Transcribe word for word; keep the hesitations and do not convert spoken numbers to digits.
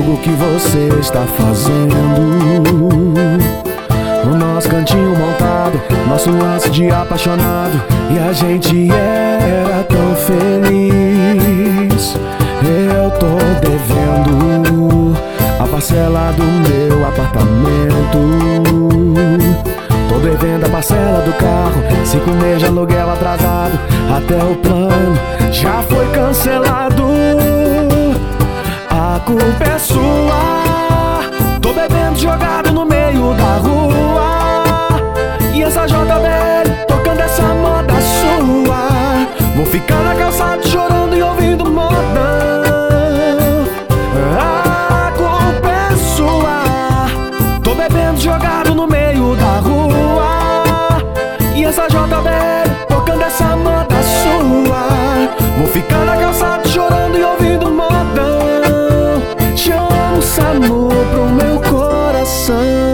julgo o que você está fazendo. O nosso cantinho montado, nosso lance de apaixonado, e a gente era tão feliz. Eu tô devendo a parcela do meu apartamento. Tô devendo a parcela do carro, cinco meses de aluguel atrasado. Até o plano já foi cancelado. A culpa é sua. Tô bebendo jogado no meio da rua, e essa J B L tocando essa moda sua. Vou ficar na calçada chorando e ouvindo modão. A culpa é sua. Tô bebendo jogado no meio da rua, e essa J B L tocando essa moda sua. Vou ficar na calçada chorando e ouvindo modão. Chama o SAMU pro meu coração.